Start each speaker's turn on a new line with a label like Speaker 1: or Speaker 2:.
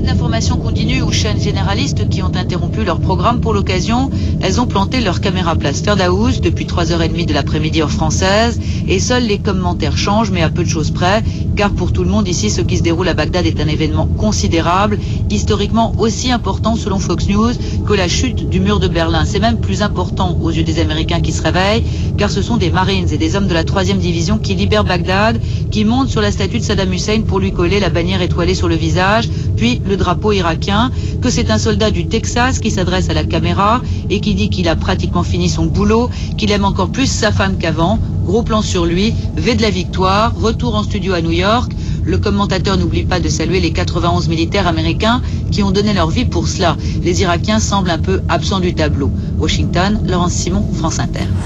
Speaker 1: d'information continue ou chaînes généralistes qui ont interrompu leur programme pour l'occasion, elles ont planté leur caméra Plasterhouse depuis 3h30 de l'après-midi heure française et seuls les commentaires changent mais à peu de choses près car pour tout le monde ici ce qui se déroule à Bagdad est un événement considérable, historiquement aussi important selon Fox News que la chute du mur de Berlin. C'est même plus important aux yeux des Américains qui se réveillent car ce sont des Marines et des hommes de la 3e division qui libèrent Bagdad, qui montent sur la statue de Saddam Hussein pour lui coller la bannière étoilée sur le visage, puis le drapeau irakien, que c'est un soldat du Texas qui s'adresse à la caméra et qui dit qu'il a pratiquement fini son boulot, qu'il aime encore plus sa femme qu'avant. Gros plan sur lui, V de la victoire, retour en studio à New York. Le commentateur n'oublie pas de saluer les 91 militaires américains qui ont donné leur vie pour cela. Les Irakiens semblent un peu absents du tableau. Washington, Laurence Simon, France Inter.